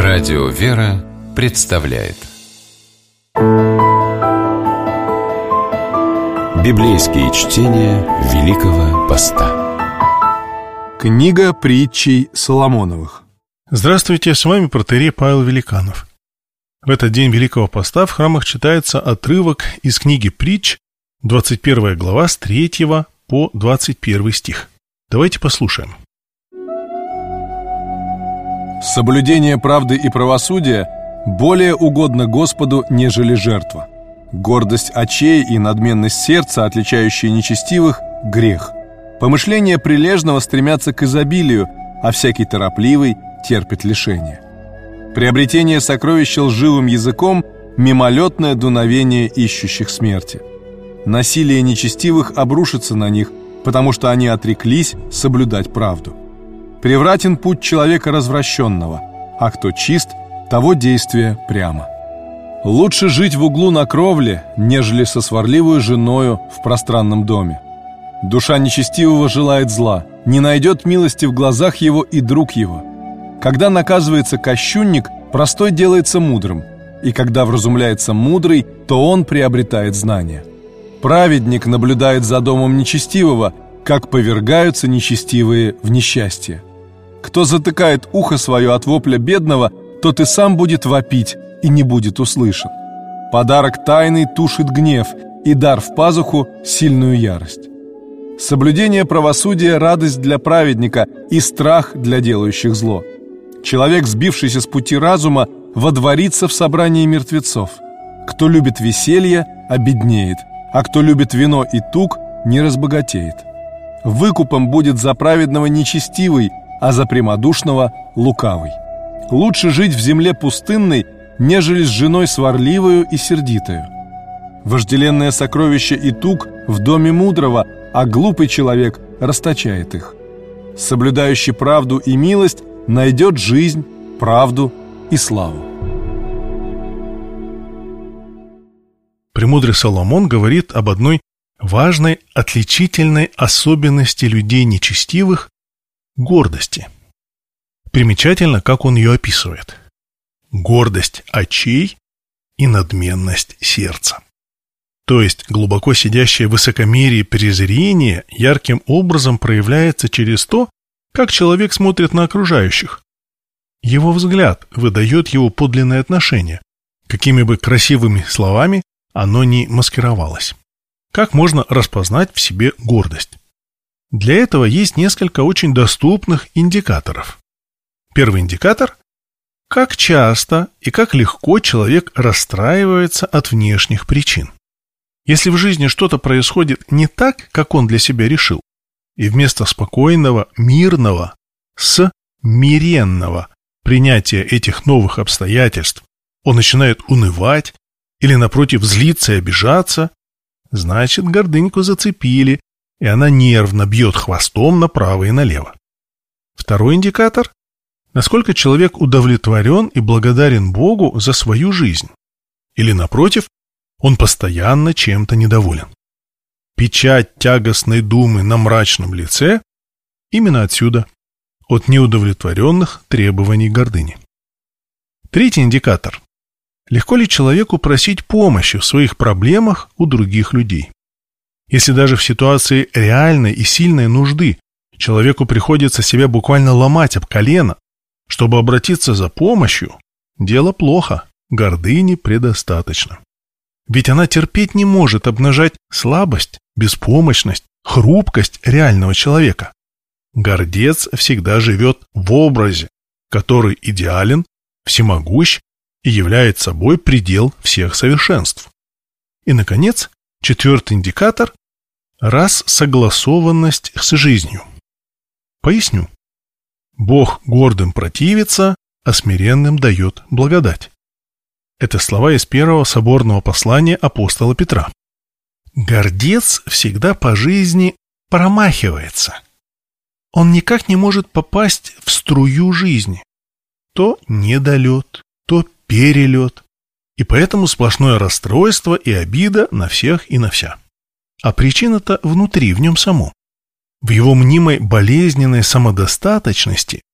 Радио «Вера» представляет библейские чтения Великого Поста. Книга притчей Соломоновых. Здравствуйте, с вами протоиерей Павел Великанов. В этот день Великого Поста в храмах читается отрывок из книги притч, 21 глава, с 3 по 21 стих. Давайте послушаем. Соблюдение правды и правосудия более угодно Господу, нежели жертва. Гордость очей и надменность сердца, отличающие нечестивых, – грех. Помышления прилежного стремятся к изобилию, а всякий торопливый терпит лишение. Приобретение сокровища лживым языком – мимолетное дуновение ищущих смерти. Насилие нечестивых обрушится на них, потому что они отреклись соблюдать правду. Превратен путь человека развращенного, а кто чист, того действие прямо. Лучше жить в углу на кровле, нежели со сварливой женою в пространном доме. Душа нечестивого желает зла, не найдет милости в глазах его и друг его. Когда наказывается кощунник, простой делается мудрым, и когда вразумляется мудрый, то он приобретает знания. Праведник наблюдает за домом нечестивого, как повергаются нечестивые в несчастье. Кто затыкает ухо свое от вопля бедного, тот и сам будет вопить и не будет услышан. Подарок тайный тушит гнев, и дар в пазуху – сильную ярость. Соблюдение правосудия – радость для праведника и страх для делающих зло. Человек, сбившийся с пути разума, водворится в собрании мертвецов. Кто любит веселье, обеднеет, а кто любит вино и тук, не разбогатеет. Выкупом будет за праведного нечестивый, а за прямодушного – лукавый. Лучше жить в земле пустынной, нежели с женой сварливою и сердитою. Вожделенное сокровище и тук в доме мудрого, а глупый человек расточает их. Соблюдающий правду и милость найдет жизнь, правду и славу. Премудрый Соломон говорит об одной важной отличительной особенности людей нечестивых – гордости. Примечательно, как он ее описывает. Гордость очей и надменность сердца. То есть глубоко сидящее высокомерие и презрение ярким образом проявляется через то, как человек смотрит на окружающих. Его взгляд выдает его подлинное отношение, какими бы красивыми словами оно ни маскировалось. Как можно распознать в себе гордость? Для этого есть несколько очень доступных индикаторов. Первый индикатор – как часто и как легко человек расстраивается от внешних причин. Если в жизни что-то происходит не так, как он для себя решил, и вместо спокойного, мирного, смиренного принятия этих новых обстоятельств он начинает унывать или, напротив, злиться и обижаться, значит, гордыньку зацепили, и она нервно бьет хвостом направо и налево. Второй индикатор – насколько человек удовлетворен и благодарен Богу за свою жизнь. Или, напротив, он постоянно чем-то недоволен. Печать тягостной думы на мрачном лице именно отсюда, от неудовлетворенных требований гордыни. Третий индикатор – легко ли человеку просить помощи в своих проблемах у других людей. Если даже в ситуации реальной и сильной нужды человеку приходится себя буквально ломать об колено, чтобы обратиться за помощью, дело плохо, гордыни предостаточно. Ведь она терпеть не может обнажать слабость, беспомощность, хрупкость реального человека. Гордец всегда живет в образе, который идеален, всемогущ и является собой предел всех совершенств. И, наконец, четвертый индикатор – рассогласованность с жизнью. Поясню. Бог гордым противится, а смиренным дает благодать. Это слова из первого соборного послания апостола Петра. Гордец всегда по жизни промахивается. Он никак не может попасть в струю жизни. То недолет, то перелет. И поэтому сплошное расстройство и обида на всех и на вся. А причина-то внутри, в нем самом. В его мнимой болезненной самодостаточности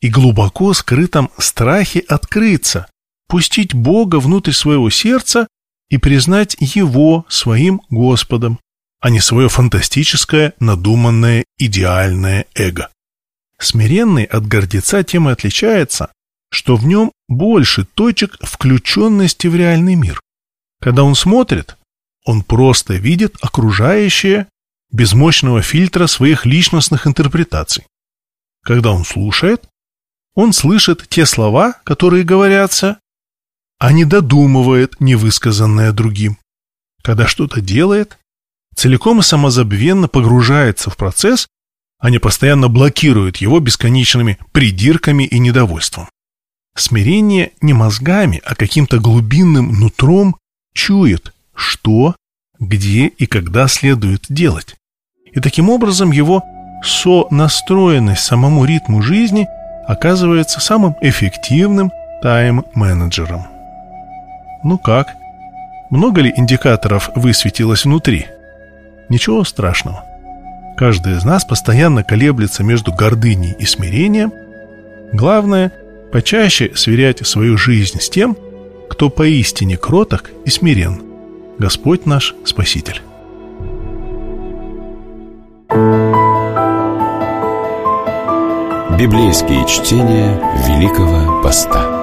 и глубоко скрытом страхе открыться, пустить Бога внутрь своего сердца и признать Его своим Господом, а не свое фантастическое, надуманное, идеальное эго. Смиренный от гордеца тем и отличается, что в нем больше точек включенности в реальный мир. Когда он смотрит, он просто видит окружающее без мощного фильтра своих личностных интерпретаций. Когда он слушает, он слышит те слова, которые говорятся, а не додумывает невысказанное другим. Когда что-то делает, целиком и самозабвенно погружается в процесс, а не постоянно блокирует его бесконечными придирками и недовольством. Смирение не мозгами, а каким-то глубинным нутром чует, что, где и когда следует делать. И таким образом его сонастроенность самому ритму жизни оказывается самым эффективным тайм-менеджером. Ну как? Много ли индикаторов высветилось внутри? Ничего страшного. Каждый из нас постоянно колеблется между гордыней и смирением. Главное – почаще сверять свою жизнь с тем, кто поистине кроток и смирен. Господь наш Спаситель. Библейские чтения Великого Поста.